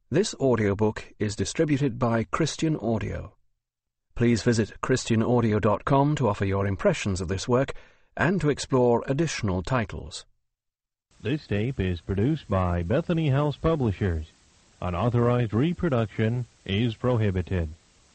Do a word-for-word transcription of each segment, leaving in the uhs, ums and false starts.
This audiobook is distributed by Christian Audio. Please visit christian audio dot com to offer your impressions of this work and to explore additional titles. This tape is produced by Bethany House Publishers. Unauthorized reproduction is prohibited.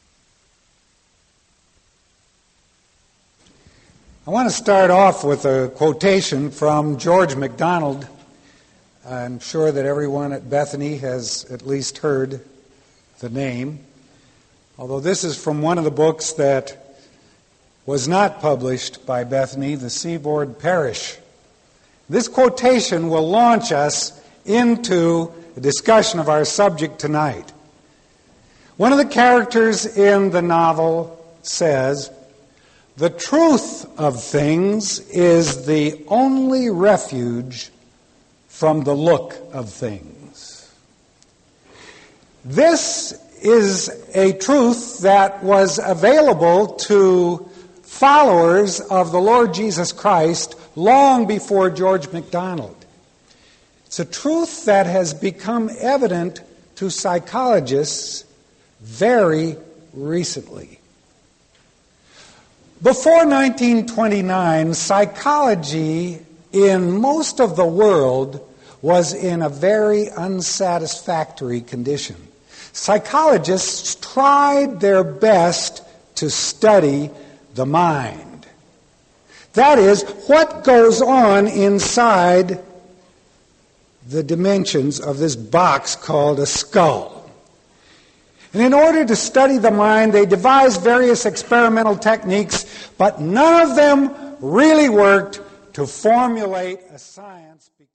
I want to start off with a quotation from George MacDonald. I'm sure that everyone at Bethany has at least heard the name, although this is from one of the books that was not published by Bethany, The Seaboard Parish. This quotation will launch us into a discussion of our subject tonight. One of the characters in the novel says, "The truth of things is the only refuge from the look of things." This is a truth that was available to followers of the Lord Jesus Christ long before George MacDonald. It's a truth that has become evident to psychologists very recently. Before nineteen twenty-nine, psychology in most of the world was in a very unsatisfactory condition. Psychologists tried their best to study the mind. That is, what goes on inside the dimensions of this box called a skull. And in order to study the mind, they devised various experimental techniques, but none of them really worked to formulate a science.